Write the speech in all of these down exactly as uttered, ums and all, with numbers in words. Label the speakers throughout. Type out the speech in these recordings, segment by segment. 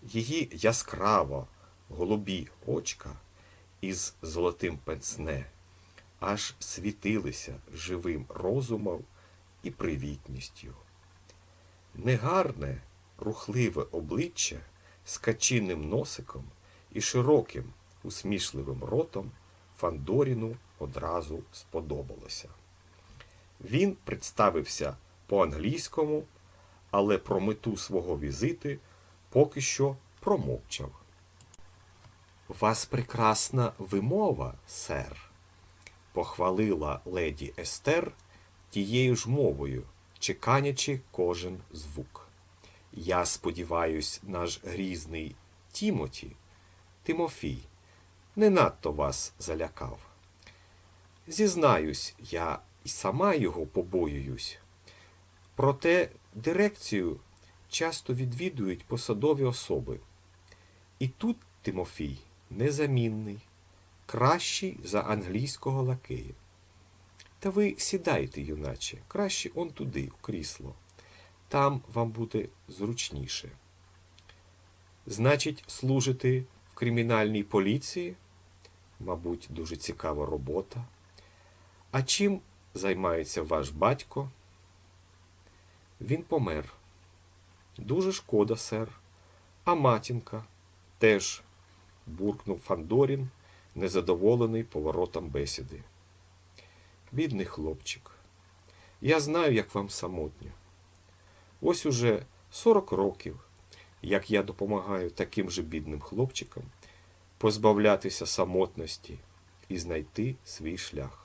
Speaker 1: Її яскраво голубі очка із золотим пенсне аж світилися живим розумом і привітністю. Негарне, рухливе обличчя з качинним носиком і широким, усмішливим ротом Фандоріну одразу сподобалося. Він представився по-англійському, але про мету свого візиту поки що промовчав. «У вас прекрасна вимова, сер», – похвалила леді Естер тією ж мовою, чеканячи кожен звук. «Я сподіваюсь, наш грізний Тімоті, Тимофій, не надто вас залякав. Зізнаюсь, я і сама його побоююсь. Проте дирекцію часто відвідують посадові особи. І тут Тимофій незамінний, кращий за англійського лакея. Та ви сідайте, юначе, краще он туди, в крісло. Там вам буде зручніше. Значить, служите в кримінальній поліції? Мабуть, дуже цікава робота. А чим займається ваш батько? Він помер. Дуже шкода, сер. А матінка? Теж, буркнув Фандорін, незадоволений поворотом бесіди. Бідний хлопчик. Я знаю, як вам самотньо. Ось уже сорок років, як я допомагаю таким же бідним хлопчикам позбавлятися самотності і знайти свій шлях.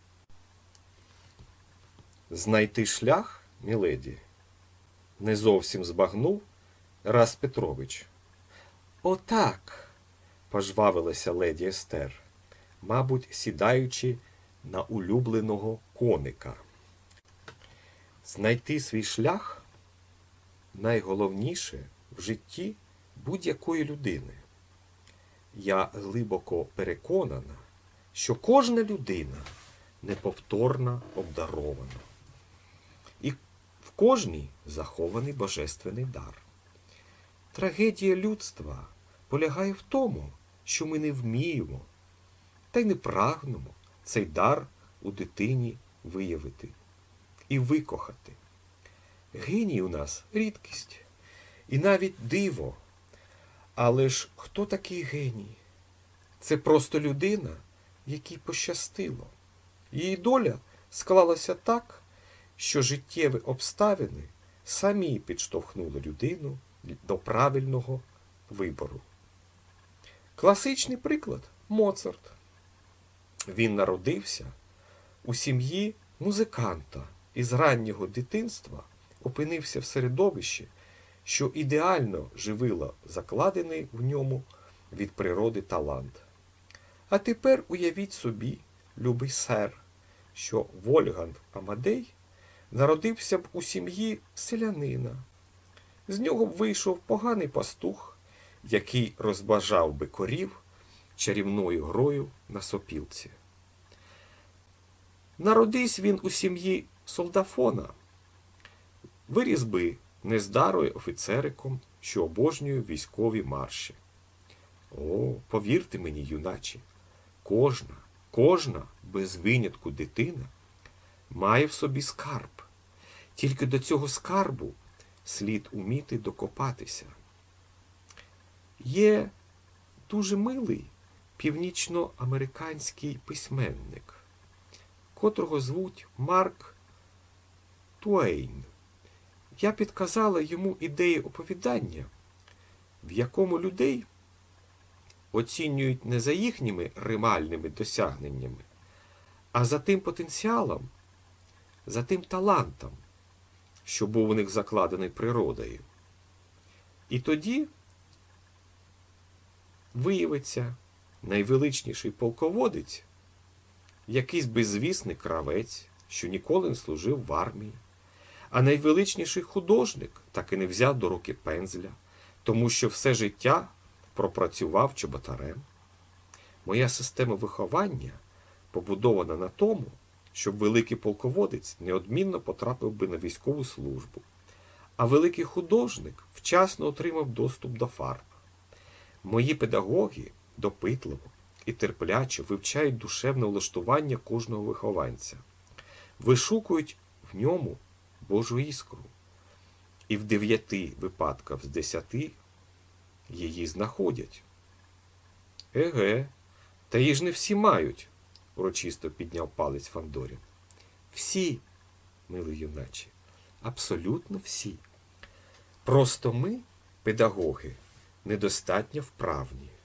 Speaker 1: Знайти шлях, міледі? Не зовсім збагнув Раз Петрович. Отак, пожвавилася леді Естер, мабуть, сідаючи на улюбленого коника. Знайти свій шлях найголовніше в житті будь-якої людини. Я глибоко переконана, що кожна людина неповторно обдарована. І в кожній захований божественний дар. Трагедія людства полягає в тому, що ми не вміємо, та й не прагнемо цей дар у дитині виявити і викохати. Геній у нас рідкість і навіть диво. Але ж хто такий геній? Це просто людина, якій пощастило. Її доля склалася так, що життєві обставини самі підштовхнули людину до правильного вибору. Класичний приклад – Моцарт. Він народився у сім'ї музиканта і з раннього дитинства опинився в середовищі, що ідеально живило закладений в ньому від природи талант. А тепер уявіть собі, любий сер, що Вольфганг Амадей народився б у сім'ї селянина. З нього б вийшов поганий пастух, який розбажав би корів чарівною грою на сопілці. Народись він у сім'ї солдафона, виріс би нездарою офіцериком, що обожнює військові марші. О, повірте мені, юначе, кожна, кожна, без винятку дитина, має в собі скарб. Тільки до цього скарбу слід уміти докопатися. Є дуже милий північноамериканський письменник, котрого звуть Марк Твейн. Я підказала йому ідею оповідання, в якому людей оцінюють не за їхніми римальними досягненнями, а за тим потенціалом, за тим талантом, що був у них закладений природою. І тоді виявиться найвеличніший полководець, якийсь беззвісний кравець, що ніколи не служив в армії, а найвеличніший художник так і не взяв до руки пензля, тому що все життя пропрацював чоботарем. Моя система виховання побудована на тому, щоб великий полководець неодмінно потрапив би на військову службу, а великий художник вчасно отримав доступ до фарб. Мої педагоги допитливо і терпляче вивчають душевне влаштування кожного вихованця, вишукують в ньому Божу іскру, і в дев'яти випадках з десяти її знаходять. Еге, та її ж не всі мають, урочисто підняв палець Фандорін. Всі, милий юначе, абсолютно всі. Просто ми, педагоги, недостатньо вправні.